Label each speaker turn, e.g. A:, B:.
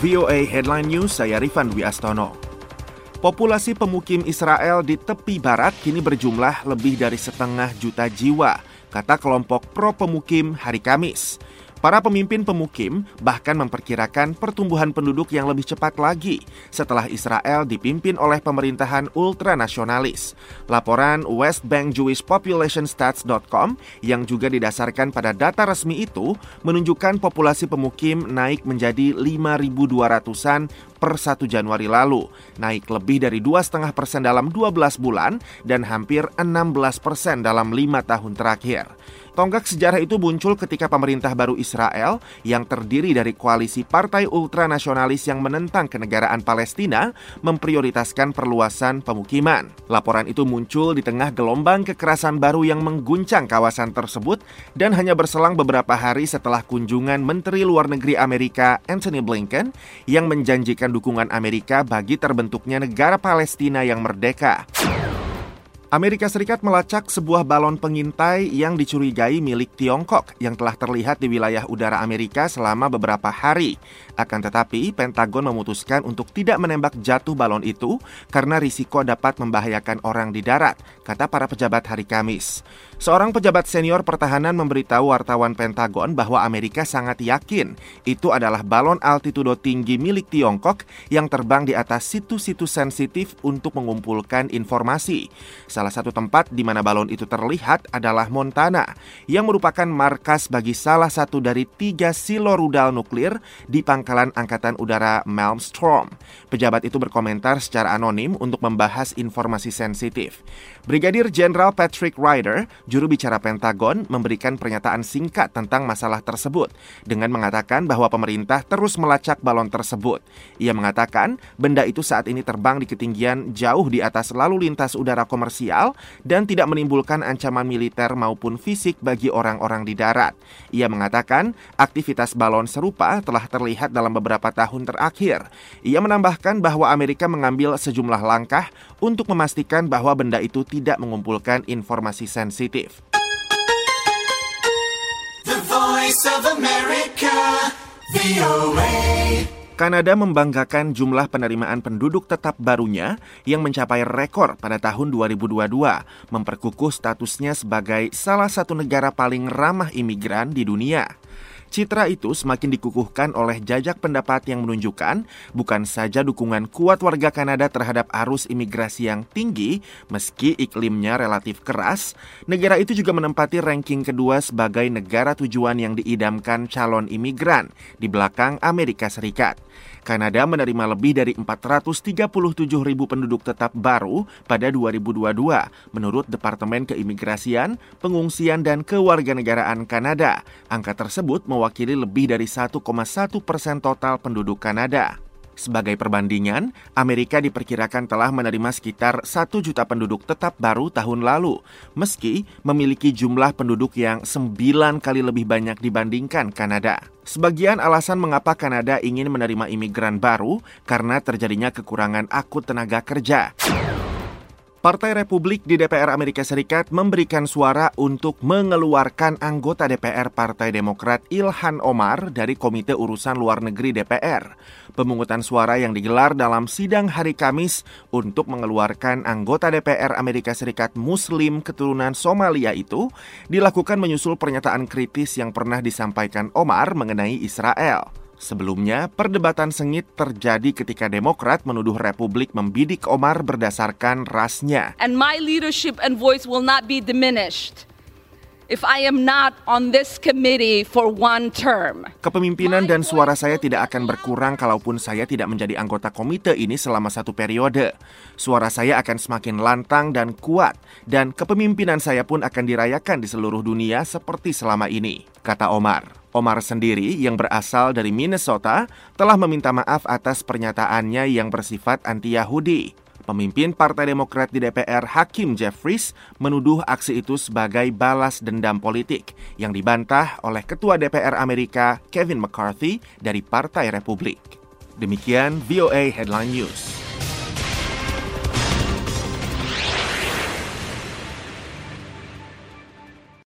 A: VOA Headline News, saya Rifan Dwi Astono. Populasi pemukim Israel di tepi barat kini berjumlah lebih dari 1,5 juta jiwa, kata kelompok pro-pemukim hari Kamis. Para pemimpin pemukim bahkan memperkirakan pertumbuhan penduduk yang lebih cepat lagi setelah Israel dipimpin oleh pemerintahan ultranasionalis. Laporan WestBankJewishPopulationStats.com yang juga didasarkan pada data resmi itu menunjukkan populasi pemukim naik menjadi 5.200-an per 1 Januari lalu, naik lebih dari 2,5% dalam 12 bulan dan hampir 16% dalam 5 tahun terakhir. Tonggak sejarah itu muncul ketika pemerintah baru Israel yang terdiri dari koalisi partai ultranasionalis yang menentang kenegaraan Palestina memprioritaskan perluasan pemukiman. Laporan itu muncul di tengah gelombang kekerasan baru yang mengguncang kawasan tersebut dan hanya berselang beberapa hari setelah kunjungan Menteri Luar Negeri Amerika Antony Blinken yang menjanjikan dukungan Amerika bagi terbentuknya negara Palestina yang merdeka. Amerika Serikat melacak sebuah balon pengintai yang dicurigai milik Tiongkok yang telah terlihat di wilayah udara Amerika selama beberapa hari. Akan tetapi, Pentagon memutuskan untuk tidak menembak jatuh balon itu karena risiko dapat membahayakan orang di darat, kata para pejabat hari Kamis. Seorang pejabat senior pertahanan memberitahu wartawan Pentagon bahwa Amerika sangat yakin itu adalah balon altitudo tinggi milik Tiongkok yang terbang di atas situs-situs sensitif untuk mengumpulkan informasi. Salah satu tempat di mana balon itu terlihat adalah Montana, yang merupakan markas bagi salah satu dari 3 silo rudal nuklir di pangkalan Angkatan Udara Malmstrom. Pejabat itu berkomentar secara anonim untuk membahas informasi sensitif. Brigadir Jenderal Patrick Ryder, juru bicara Pentagon, memberikan pernyataan singkat tentang masalah tersebut dengan mengatakan bahwa pemerintah terus melacak balon tersebut. Ia mengatakan benda itu saat ini terbang di ketinggian jauh di atas lalu lintas udara komersial dan tidak menimbulkan ancaman militer maupun fisik bagi orang-orang di darat. Ia mengatakan aktivitas balon serupa telah terlihat dalam beberapa tahun terakhir. Ia menambahkan bahwa Amerika mengambil sejumlah langkah untuk memastikan bahwa benda itu tidak mengumpulkan informasi sensitif. The Voice of America, VOA. Kanada membanggakan jumlah penerimaan penduduk tetap barunya yang mencapai rekor pada tahun 2022, memperkukuh statusnya sebagai salah satu negara paling ramah imigran di dunia. Citra itu semakin dikukuhkan oleh jajak pendapat yang menunjukkan bukan saja dukungan kuat warga Kanada terhadap arus imigrasi yang tinggi, meski iklimnya relatif keras, negara itu juga menempati ranking kedua sebagai negara tujuan yang diidamkan calon imigran di belakang Amerika Serikat. Kanada menerima lebih dari 437.000 penduduk tetap baru pada 2022, menurut Departemen Keimigrasian, Pengungsian dan Kewarganegaraan Kanada. Angka tersebut mewakili lebih dari 1,1% total penduduk Kanada. Sebagai perbandingan, Amerika diperkirakan telah menerima sekitar 1 juta penduduk tetap baru tahun lalu, meski memiliki jumlah penduduk yang 9 kali lebih banyak dibandingkan Kanada. Sebagian alasan mengapa Kanada ingin menerima imigran baru karena terjadinya kekurangan akut tenaga kerja. Partai Republik di DPR Amerika Serikat memberikan suara untuk mengeluarkan anggota DPR Partai Demokrat Ilhan Omar dari Komite Urusan Luar Negeri DPR. Pemungutan suara yang digelar dalam sidang hari Kamis untuk mengeluarkan anggota DPR Amerika Serikat Muslim keturunan Somalia itu dilakukan menyusul pernyataan kritis yang pernah disampaikan Omar mengenai Israel. Sebelumnya, perdebatan sengit terjadi ketika Demokrat menuduh Republik membidik Omar berdasarkan rasnya.
B: And my leadership and voice will not be diminished if I am not on this committee for one term.
A: Kepemimpinan dan suara saya tidak akan berkurang kalaupun saya tidak menjadi anggota komite ini selama 1 periode. Suara saya akan semakin lantang dan kuat, dan kepemimpinan saya pun akan dirayakan di seluruh dunia seperti selama ini, kata Omar. Omar sendiri yang berasal dari Minnesota telah meminta maaf atas pernyataannya yang bersifat anti-Yahudi. Pemimpin Partai Demokrat di DPR Hakeem Jeffries menuduh aksi itu sebagai balas dendam politik yang dibantah oleh Ketua DPR Amerika Kevin McCarthy dari Partai Republik. Demikian VOA Headline News.